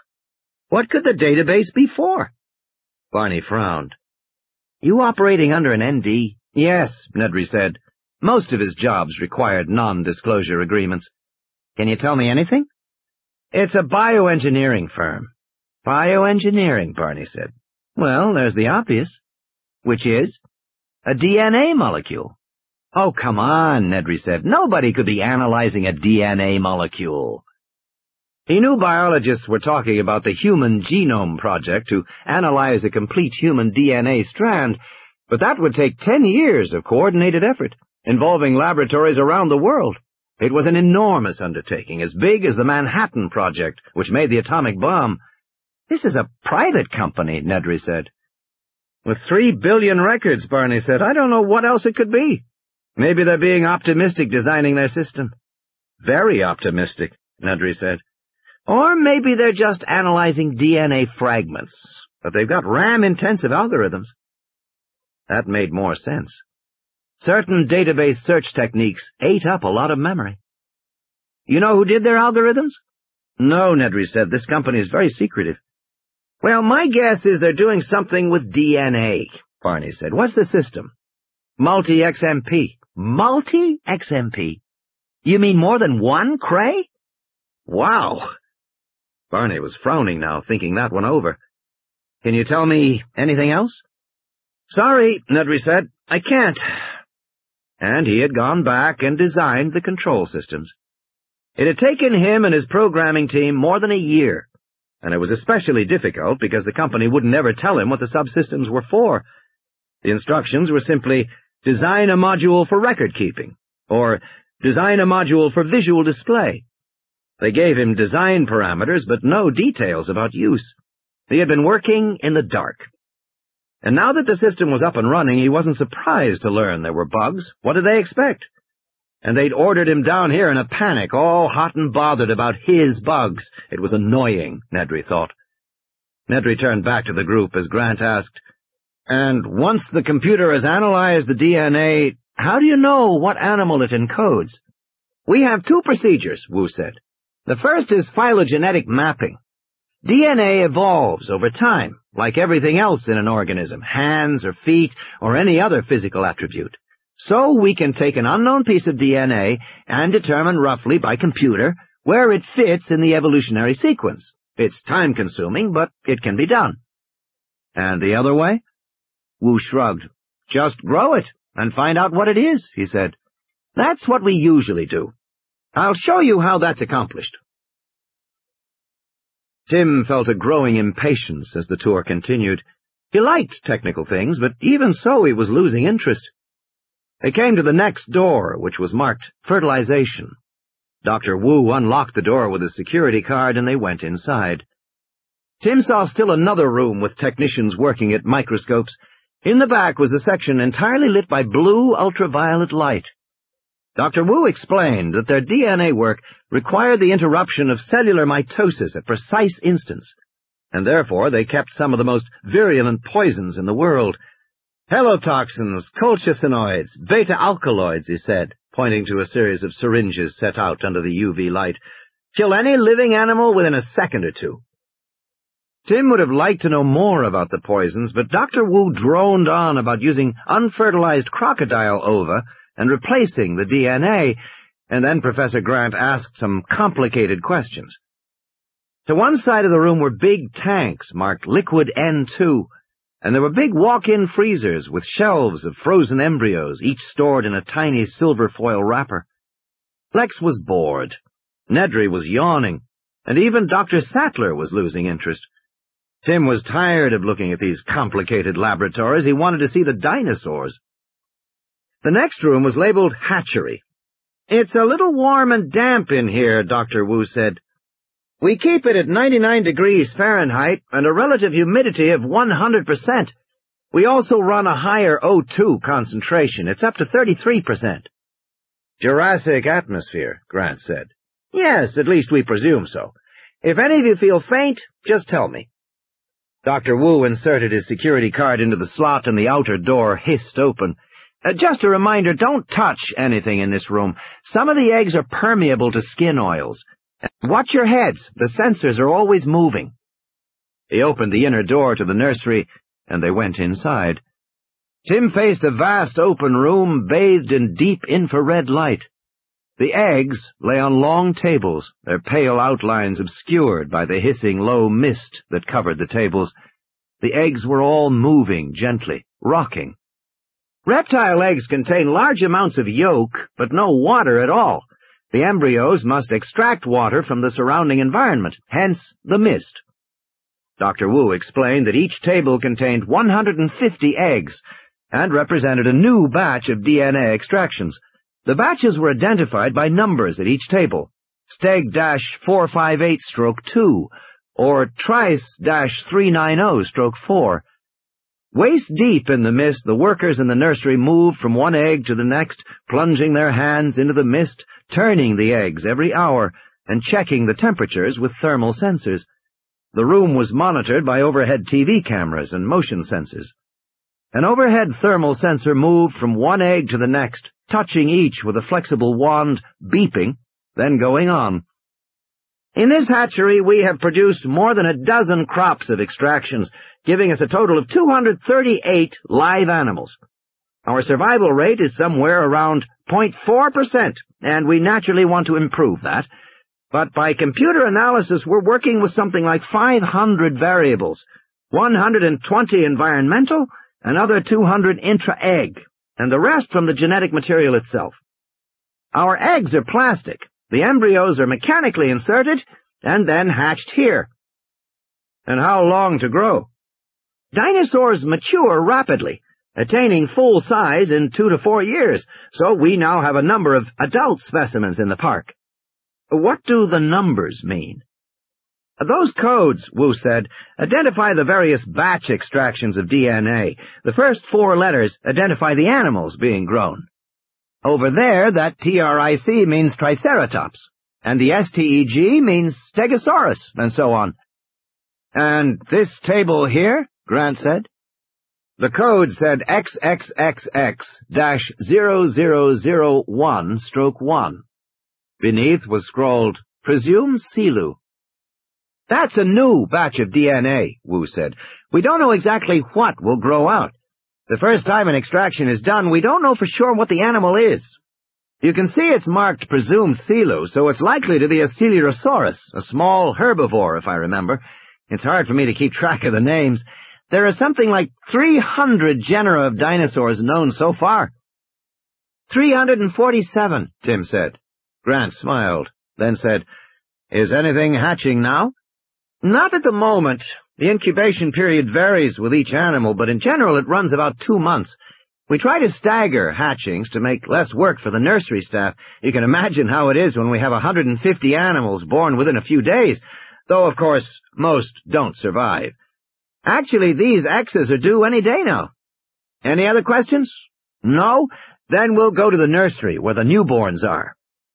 Speaker 1: What could the database be for? Barney frowned. You operating under an ND? Yes, Nedry said. Most of his jobs required non-disclosure agreements. Can you tell me anything? It's a bioengineering firm. Bioengineering, Barney said. Well, there's the obvious. Which is? A DNA molecule. Oh, come on, Nedry said. Nobody could be analyzing a DNA molecule. He knew biologists were talking about the Human Genome Project to analyze a complete human DNA strand, but that would take 10 years of coordinated effort, involving laboratories around the world. It was an enormous undertaking, as big as the Manhattan Project, which made the atomic bomb. This is a private company, Nedry said. With 3 billion records, Barney said, I don't know what else it could be. Maybe they're being optimistic designing their system. Very optimistic, Nedry said. Or maybe they're just analyzing DNA fragments, but they've got RAM-intensive algorithms. That made more sense. Certain database search techniques ate up a lot of memory. You know who did their algorithms? No, Nedry said. This company is very secretive. Well, my guess is they're doing something with DNA, Barney said. What's the system? Multi-XMP. Multi-XMP? You mean more than one, Cray? Wow. Barney was frowning now, thinking that one over. Can you tell me anything else? Sorry, Nedry said. I can't. And he had gone back and designed the control systems. It had taken him and his programming team more than a year, and it was especially difficult because the company wouldn't ever tell him what the subsystems were for. The instructions were simply, design a module for record-keeping, or design a module for visual display. They gave him design parameters, but no details about use. He had been working in the dark. And now that the system was up and running, he wasn't surprised to learn there were bugs. What did they expect? And they'd ordered him down here in a panic, all hot and bothered about his bugs. It was annoying, Nedry thought. Nedry turned back to the group as Grant asked, And once the computer has analyzed the DNA, how do you know what animal it encodes? We have 2 procedures, Wu said. The first is phylogenetic mapping. DNA evolves over time, like everything else in an organism, hands or feet or any other physical attribute. So we can take an unknown piece of DNA and determine roughly by computer where it fits in the evolutionary sequence. It's time-consuming, but it can be done. And the other way? Wu shrugged. Just grow it and find out what it is, he said. That's what we usually do. I'll show you how that's accomplished. Tim felt a growing impatience as the tour continued. He liked technical things, but even so he was losing interest. They came to the next door, which was marked Fertilization. Dr. Wu unlocked the door with his security card, and they went inside. Tim saw still another room with technicians working at microscopes. In the back was a section entirely lit by blue ultraviolet light. Dr. Wu explained that their DNA work required the interruption of cellular mitosis at precise instants, and therefore they kept some of the most virulent poisons in the world. Helotoxins, colchicinoids, beta-alkaloids, he said, pointing to a series of syringes set out under the UV light. Kill any living animal within a second or two. Tim would have liked to know more about the poisons, but Dr. Wu droned on about using unfertilized crocodile ova and replacing the DNA, and then Professor Grant asked some complicated questions. To one side of the room were big tanks marked Liquid N2, and there were big walk-in freezers with shelves of frozen embryos, each stored in a tiny silver foil wrapper. Lex was bored. Nedry was yawning, and even Dr. Sattler was losing interest. Tim was tired of looking at these complicated laboratories. He wanted to see the dinosaurs. The next room was labeled Hatchery. It's a little warm and damp in here, Dr. Wu said. We keep it at 99 degrees Fahrenheit and a relative humidity of 100%. We also run a higher O2 concentration. It's up to 33%. Jurassic atmosphere, Grant said. Yes, at least we presume so. If any of you feel faint, just tell me. Dr. Wu inserted his security card into the slot and the outer door hissed open. Just a reminder, don't touch anything in this room. Some of the eggs are permeable to skin oils. Watch your heads. The sensors are always moving. He opened the inner door to the nursery, and they went inside. Tim faced a vast open room bathed in deep infrared light. The eggs lay on long tables, their pale outlines obscured by the hissing low mist that covered the tables. The eggs were all moving gently, rocking. Reptile eggs contain large amounts of yolk, but no water at all. The embryos must extract water from the surrounding environment, hence the mist. Dr. Wu explained that each table contained 150 eggs and represented a new batch of DNA extractions. The batches were identified by numbers at each table, Steg-458-2 or Trice-390-4. Waist-deep in the mist, the workers in the nursery moved from one egg to the next, plunging their hands into the mist, turning the eggs every hour, and checking the temperatures with thermal sensors. The room was monitored by overhead TV cameras and motion sensors. An overhead thermal sensor moved from one egg to the next, touching each with a flexible wand, beeping, then going on. In this hatchery, we have produced more than a dozen crops of extractions, giving us a total of 238 live animals. Our survival rate is somewhere around 0.4%, and we naturally want to improve that. But by computer analysis, we're working with something like 500 variables, 120 environmental, another 200 intra-egg, and the rest from the genetic material itself. Our eggs are plastic. The embryos are mechanically inserted and then hatched here. And how long to grow? Dinosaurs mature rapidly, attaining full size in 2 to 4 years, so we now have a number of adult specimens in the park. What do the numbers mean? Those codes, Wu said, identify the various batch extractions of DNA. The first 4 letters identify the animals being grown. Over there, that TRIC means Triceratops, and the STEG means Stegosaurus, and so on. And this table here, Grant said. The code said XXXX-0001/1. Beneath was scrawled, Presume Silu. That's a new batch of DNA, Wu said. We don't know exactly what will grow out. The first time an extraction is done, we don't know for sure what the animal is. You can see it's marked Presume Silu, so it's likely to be a Coelurosaurus, a small herbivore, if I remember. It's hard for me to keep track of the names. There are something like 300 genera of dinosaurs known so far. 347, Tim said. Grant smiled, then said, Is anything hatching now? Not at the moment. The incubation period varies with each animal, but in general it runs about 2 months. We try to stagger hatchings to make less work for the nursery staff. You can imagine how it is when we have 150 animals born within a few days, though, of course, most don't survive. Actually, these X's are due any day now. Any other questions? No? Then we'll go to the nursery, where the newborns are.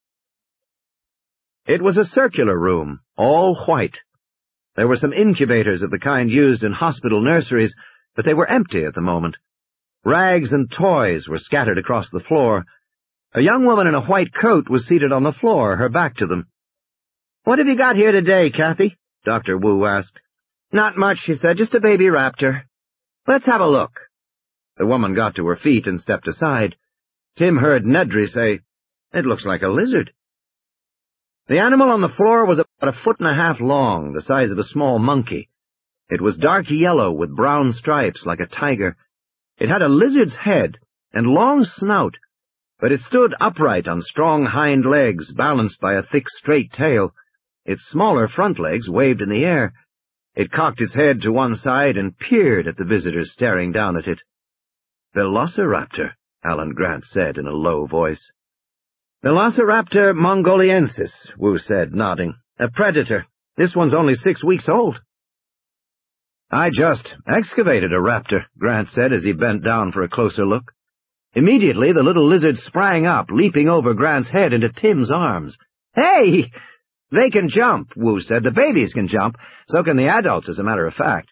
Speaker 1: It was a circular room, all white. There were some incubators of the kind used in hospital nurseries, but they were empty at the moment. Rags and toys were scattered across the floor. A young woman in a white coat was seated on the floor, her back to them. What have you got here today, Kathy? Dr. Wu asked. Not much, she said, just a baby raptor. Let's have a look. The woman got to her feet and stepped aside. Tim heard Nedry say, It looks like a lizard. The animal on the floor was about 1.5 feet long, the size of a small monkey. It was dark yellow with brown stripes like a tiger. It had a lizard's head and long snout, but it stood upright on strong hind legs balanced by a thick straight tail. Its smaller front legs waved in the air. It cocked its head to one side and peered at the visitors staring down at it. Velociraptor, Alan Grant said in a low voice. Velociraptor mongoliensis, Wu said, nodding. A predator. This one's only 6 weeks old. I just excavated a raptor, Grant said as he bent down for a closer look. Immediately the little lizard sprang up, leaping over Grant's head into Tim's arms. Hey! They can jump, Wu said. The babies can jump. So can the adults, as a matter of fact.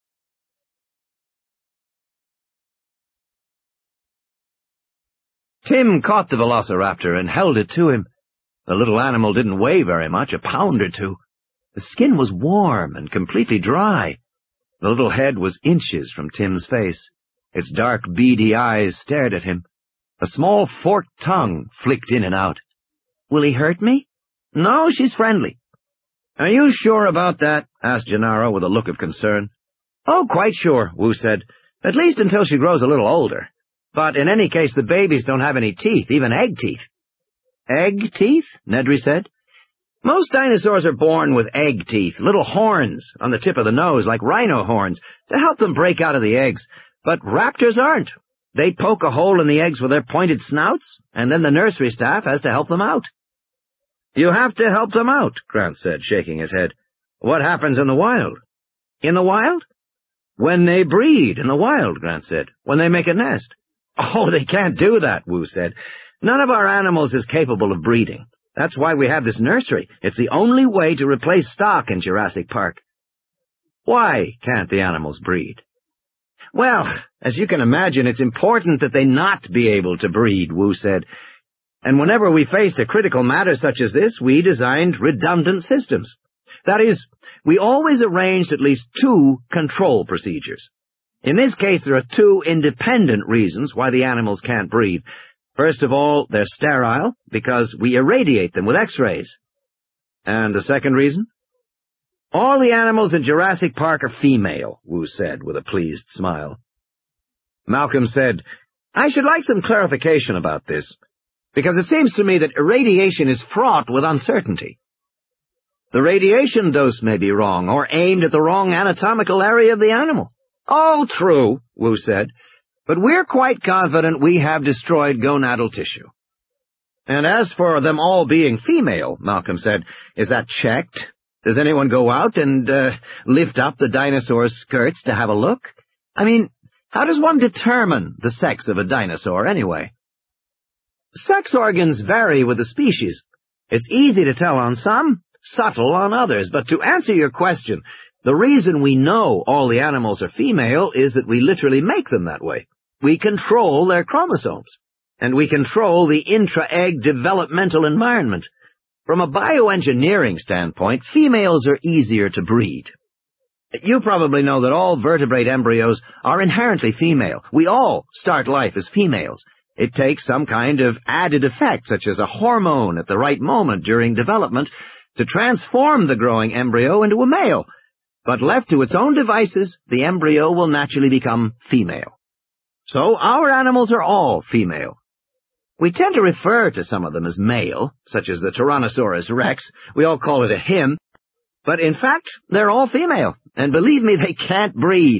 Speaker 1: Tim caught the velociraptor and held it to him. The little animal didn't weigh very much, a pound or two. The skin was warm and completely dry. The little head was inches from Tim's face. Its dark, beady eyes stared at him. A small forked tongue flicked in and out. "Will he hurt me?" "No, she's friendly." "Are you sure about that?" asked Gennaro with a look of concern. "Oh, quite sure," Wu said. "At least until she grows a little older. But in any case, the babies don't have any teeth, even egg teeth." "Egg teeth?" Nedry said. "Most dinosaurs are born with egg teeth, little horns on the tip of the nose, like rhino horns, to help them break out of the eggs. But raptors aren't. They poke a hole in the eggs with their pointed snouts, and then the nursery staff has to help them out." "You have to help them out," Grant said, shaking his head. "What happens in the wild?" "In the wild?" "When they breed in the wild," Grant said. "When they make a nest." "Oh, they can't do that," Wu said. "None of our animals is capable of breeding. That's why we have this nursery. It's the only way to replace stock in Jurassic Park." "Why can't the animals breed?" "Well, as you can imagine, it's important that they not be able to breed," Wu said. "And whenever we faced a critical matter such as this, we designed redundant systems. That is, we always arranged at least 2 control procedures. In this case, there are 2 independent reasons why the animals can't breed. First of all, they're sterile, because we irradiate them with X-rays." "And the second reason?" "All the animals in Jurassic Park are female," Wu said with a pleased smile. Malcolm said, "I should like some clarification about this, because it seems to me that irradiation is fraught with uncertainty. The radiation dose may be wrong, or aimed at the wrong anatomical area of the animal." "Oh, true," Wu said, "but we're quite confident we have destroyed gonadal tissue." "And as for them all being female," Malcolm said, "is that checked? Does anyone go out and lift up the dinosaur's skirts to have a look? I mean, how does one determine the sex of a dinosaur, anyway?" "Sex organs vary with the species. It's easy to tell on some, subtle on others. But to answer your question, the reason we know all the animals are female is that we literally make them that way. We control their chromosomes, and we control the intra-egg developmental environment. From a bioengineering standpoint, females are easier to breed. You probably know that all vertebrate embryos are inherently female. We all start life as females. It takes some kind of added effect, such as a hormone at the right moment during development, to transform the growing embryo into a male. But left to its own devices, the embryo will naturally become female. So our animals are all female. We tend to refer to some of them as male, such as the Tyrannosaurus rex. We all call it a him. But in fact, they're all female, and believe me, they can't breed."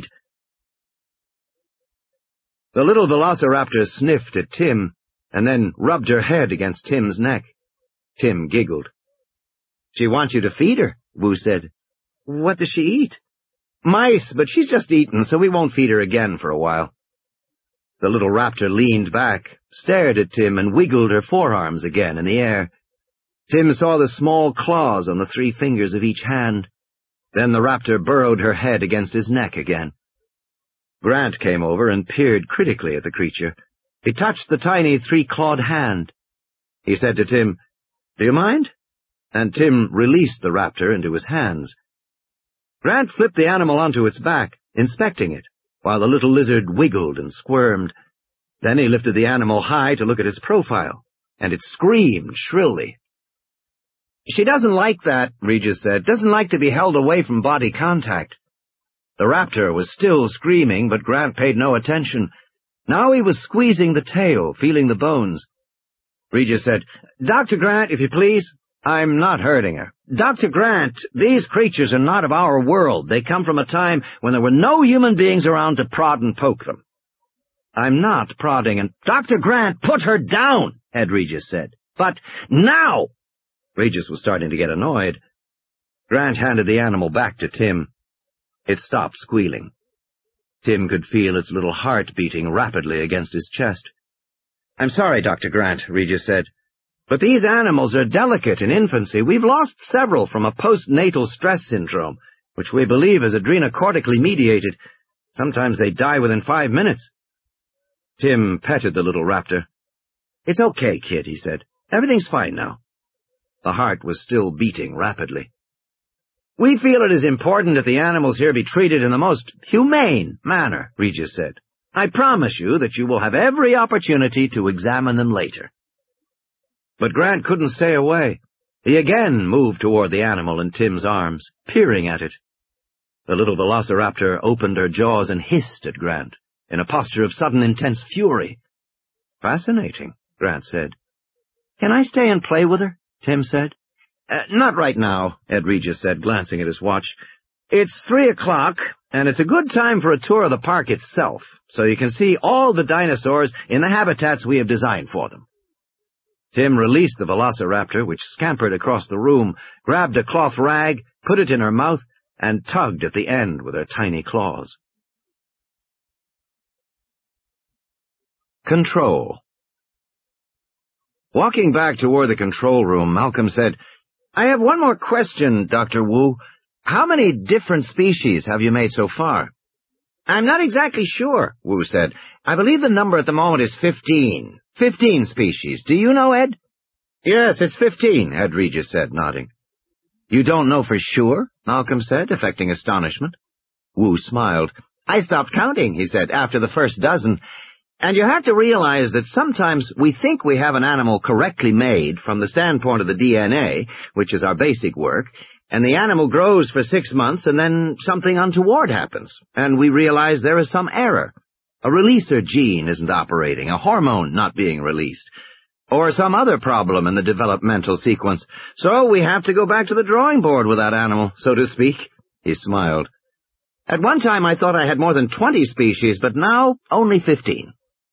Speaker 1: The little velociraptor sniffed at Tim, and then rubbed her head against Tim's neck. Tim giggled. "She wants you to feed her," Wu said. "What does she eat?" "Mice, but she's just eaten, so we won't feed her again for a while." The little raptor leaned back, stared at Tim, and wiggled her forearms again in the air. Tim saw the small claws on the 3 fingers of each hand. Then the raptor burrowed her head against his neck again. Grant came over and peered critically at the creature. He touched the tiny 3-clawed hand. He said to Tim, "Do you mind?" And Tim released the raptor into his hands. Grant flipped the animal onto its back, inspecting it, while the little lizard wiggled and squirmed. Then he lifted the animal high to look at its profile, and it screamed shrilly. "She doesn't like that," Regis said. "Doesn't like to be held away from body contact." The raptor was still screaming, but Grant paid no attention. Now he was squeezing the tail, feeling the bones. Regis said, "Dr. Grant, if you please." "I'm not hurting her." "Dr. Grant, these creatures are not of our world. They come from a time when there were no human beings around to prod and poke them." "I'm not prodding and—" "Dr. Grant, put her down," Ed Regis said. "But now!" Regis was starting to get annoyed. Grant handed the animal back to Tim. It stopped squealing. Tim could feel its little heart beating rapidly against his chest. "I'm sorry, Dr. Grant," Regis said. But these animals are delicate in infancy. We've lost several from a postnatal stress syndrome, which we believe is adrenocortically mediated. Sometimes they die within 5 minutes. Tim petted the little raptor. "It's okay, kid," he said. "Everything's fine now." The heart was still beating rapidly. "We feel it is important that the animals here be treated in the most humane manner," Regis said. "I promise you that you will have every opportunity to examine them later." But Grant couldn't stay away. He again moved toward the animal in Tim's arms, peering at it. The little velociraptor opened her jaws and hissed at Grant, in a posture of sudden intense fury. "Fascinating," Grant said. "Can I stay and play with her?" Tim said. Not right now," Ed Regis said, glancing at his watch. "It's 3 o'clock, and it's a good time for a tour of the park itself, so you can see all the dinosaurs in the habitats we have designed for them." Tim released the velociraptor, which scampered across the room, grabbed a cloth rag, put it in her mouth, and tugged at the end with her tiny claws. Control. Walking back toward the control room, Malcolm said, "I have one more question, Dr. Wu. How many different species have you made so far?" "I'm not exactly sure," Wu said. "I believe the number at the moment is 15. 15 species. Do you know, Ed?" "Yes, it's 15, Ed Regis said, nodding. "You don't know for sure?" Malcolm said, affecting astonishment. Wu smiled. "I stopped counting," he said, "after the first dozen. And you have to realize that sometimes we think we have an animal correctly made from the standpoint of the DNA, which is our basic work, and the animal grows for 6 months and then something untoward happens, and we realize there is some error. A releaser gene isn't operating, a hormone not being released, or some other problem in the developmental sequence. So we have to go back to the drawing board with that animal, so to speak." He smiled. "At one time I thought I had more than 20 species, but now only 15.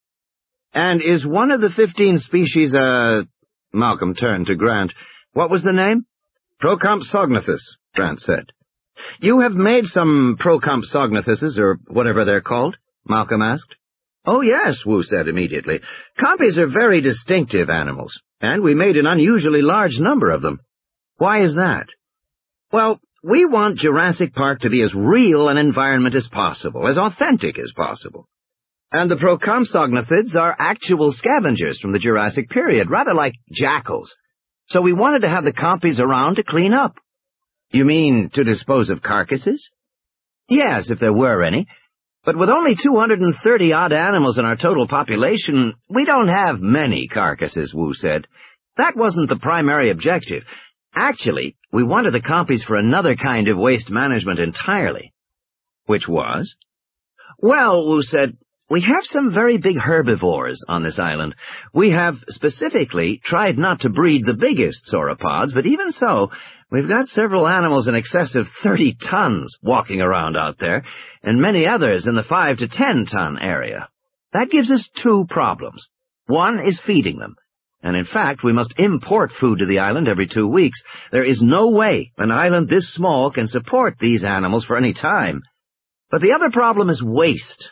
Speaker 1: "And is one of the 15 species Malcolm turned to Grant. "What was the name?" "Procompsognathus," Grant said. "You have made some Procompsognathuses, or whatever they're called?" Malcolm asked. "Oh, yes," Wu said immediately. "Compies are very distinctive animals, and we made an unusually large number of them." "Why is that?" "Well, we want Jurassic Park to be as real an environment as possible, as authentic as possible. And the Procompsognathids are actual scavengers from the Jurassic period, rather like jackals. So we wanted to have the compies around to clean up." "You mean to dispose of carcasses?" "Yes, if there were any. But with only 230-odd animals in our total population, we don't have many carcasses," Wu said. "That wasn't the primary objective. Actually, we wanted the compies for another kind of waste management entirely." "Which was?" "Well," Wu said, "we have some very big herbivores on this island. We have specifically tried not to breed the biggest sauropods, but even so, we've got several animals in excess of 30 tons walking around out there, and many others in the 5 to 10-ton area. That gives us 2 problems. One is feeding them, and in fact we must import food to the island every 2 weeks. There is no way an island this small can support these animals for any time. But the other problem is waste.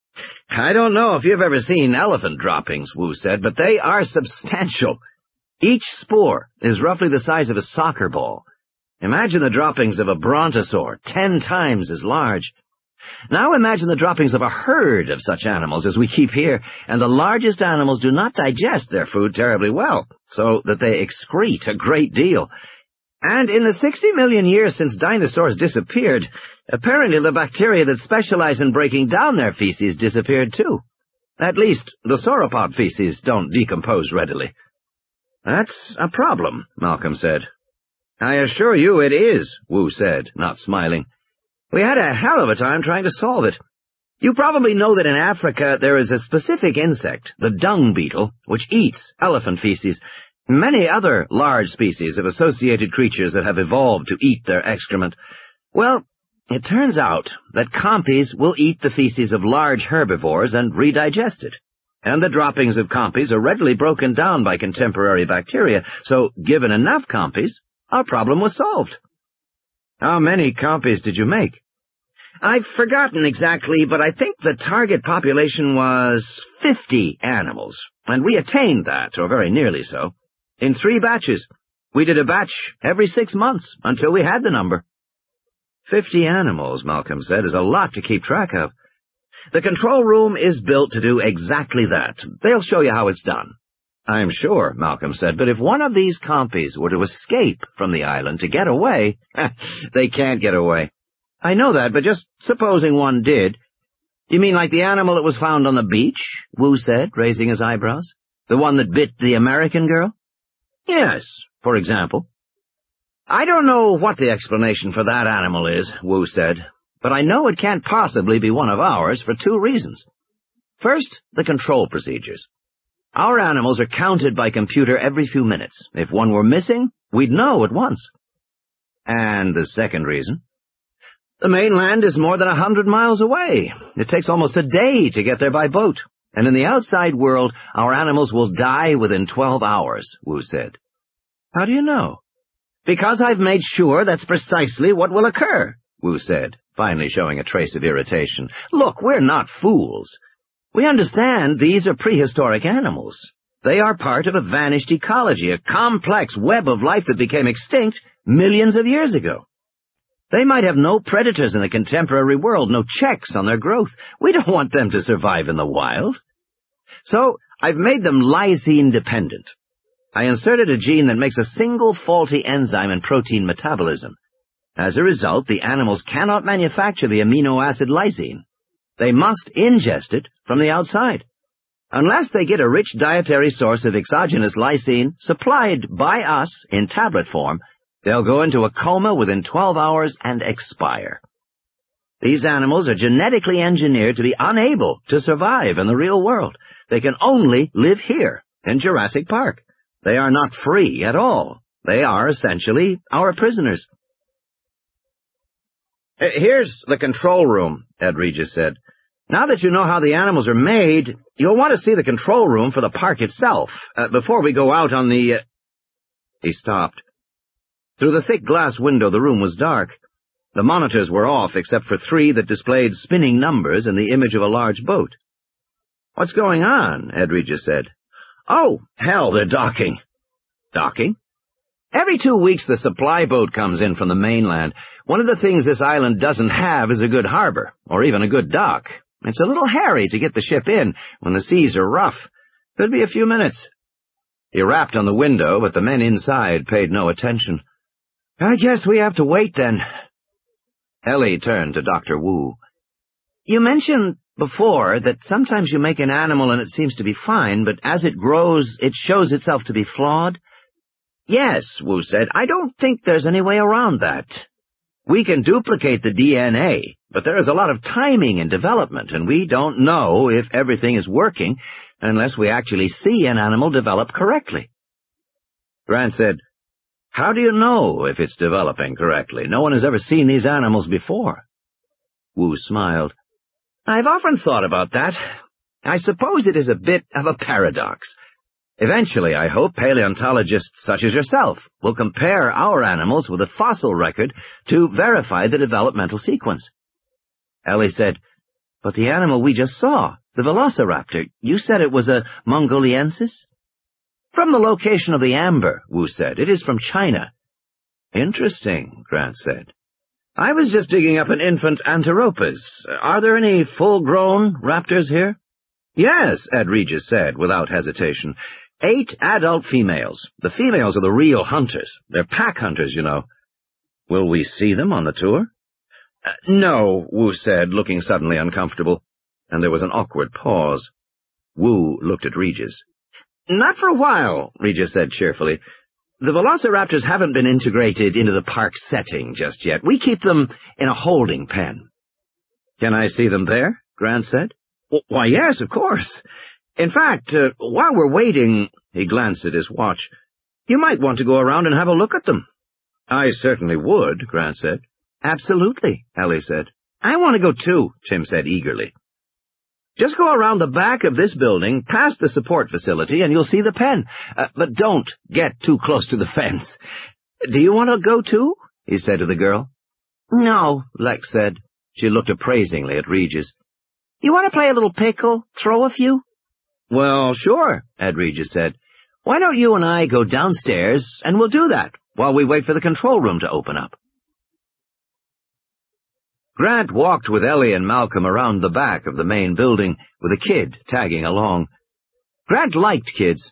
Speaker 1: I don't know if you've ever seen elephant droppings," Wu said, "but they are substantial. Each spore is roughly the size of a soccer ball. Imagine the droppings of a brontosaur, 10 times as large. Now imagine the droppings of a herd of such animals as we keep here, and the largest animals do not digest their food terribly well, so that they excrete a great deal. And in the 60 million years since dinosaurs disappeared, apparently the bacteria that specialize in breaking down their feces disappeared too. At least, the sauropod feces don't decompose readily." "That's a problem," Malcolm said. "I assure you it is," Wu said, not smiling. "We had a hell of a time trying to solve it. You probably know that in Africa there is a specific insect, the dung beetle, which eats elephant feces. Many other large species of associated creatures that have evolved to eat their excrement. Well, it turns out that compies will eat the feces of large herbivores and redigest it. And the droppings of compies are readily broken down by contemporary bacteria, so given enough compies, our problem was solved." "How many compies did you make?" "I've forgotten exactly, but I think the target population was 50 animals, and we attained that, or very nearly so. in 3 batches. We did a batch every 6 months until we had the number. 50 animals, Malcolm said, is a lot to keep track of. The control room is built to do exactly that. They'll show you how it's done. I'm sure, Malcolm said, but if one of these compies were to escape from the island to get away, they can't get away. I know that, but just supposing one did. You mean like the animal that was found on the beach? Wu said, raising his eyebrows. The one that bit the American girl? Yes, for example. I don't know what the explanation for that animal is, Wu said, but I know it can't possibly be one of ours for 2 reasons. First, the control procedures. Our animals are counted by computer every few minutes. If one were missing, we'd know at once. And the second reason? The mainland is more than 100 miles away. It takes almost a day to get there by boat. And in the outside world, our animals will die within 12 hours, Wu said. How do you know? Because I've made sure that's precisely what will occur, Wu said, finally showing a trace of irritation. Look, we're not fools. We understand these are prehistoric animals. They are part of a vanished ecology, a complex web of life that became extinct millions of years ago. They might have no predators in the contemporary world, no checks on their growth. We don't want them to survive in the wild. So I've made them lysine-dependent. I inserted a gene that makes a single faulty enzyme in protein metabolism. As a result, the animals cannot manufacture the amino acid lysine. They must ingest it from the outside. Unless they get a rich dietary source of exogenous lysine supplied by us in tablet form, they'll go into a coma within 12 hours and expire. These animals are genetically engineered to be unable to survive in the real world. They can only live here, in Jurassic Park. They are not free at all. They are essentially our prisoners. Here's the control room, Ed Regis said. Now that you know how the animals are made, you'll want to see the control room for the park itself, before we go out on the... He stopped. Through the thick glass window, the room was dark. The monitors were off, except for 3 that displayed spinning numbers and the image of a large boat. What's going on? Ed Regis said. Oh, hell, they're docking. Docking? Every 2 weeks the supply boat comes in from the mainland. One of the things this island doesn't have is a good harbor, or even a good dock. It's a little hairy to get the ship in when the seas are rough. Could be a few minutes. He rapped on the window, but the men inside paid no attention. I guess we have to wait, then. Ellie turned to Dr. Wu. You mentioned before that sometimes you make an animal and it seems to be fine, but as it grows, it shows itself to be flawed? Yes, Wu said. I don't think there's any way around that. We can duplicate the DNA, but there is a lot of timing in development, and we don't know if everything is working unless we actually see an animal develop correctly. Grant said, How do you know if it's developing correctly? No one has ever seen these animals before. Wu smiled. I've often thought about that. I suppose it is a bit of a paradox. Eventually, I hope paleontologists such as yourself will compare our animals with a fossil record to verify the developmental sequence. Ellie said, But the animal we just saw, the velociraptor, you said it was a mongoliensis? From the location of the amber, Wu said. It is from China. Interesting, Grant said. I was just digging up an infant Anteropus. Are there any full-grown raptors here? Yes, Ed Regis said, without hesitation. 8 adult females. The females are the real hunters. They're pack hunters, you know. Will we see them on the tour? No, Wu said, looking suddenly uncomfortable, and there was an awkward pause. Wu looked at Regis. Not for a while, Regis said cheerfully. The velociraptors haven't been integrated into the park setting just yet. We keep them in a holding pen. Can I see them there? Grant said. Why, yes, of course. In fact, while we're waiting, he glanced at his watch, you might want to go around and have a look at them. I certainly would, Grant said. Absolutely, Ellie said. I want to go too, Tim said eagerly. Just go around the back of this building, past the support facility, and you'll see the pen. But don't get too close to the fence. Do you want to go too? He said to the girl. No, Lex said. She looked appraisingly at Regis. You want to play a little pickle? Throw a few? Well, sure, Ed Regis said. Why don't you and I go downstairs, and we'll do that while we wait for the control room to open up." Grant walked with Ellie and Malcolm around the back of the main building, with a kid tagging along. Grant liked kids,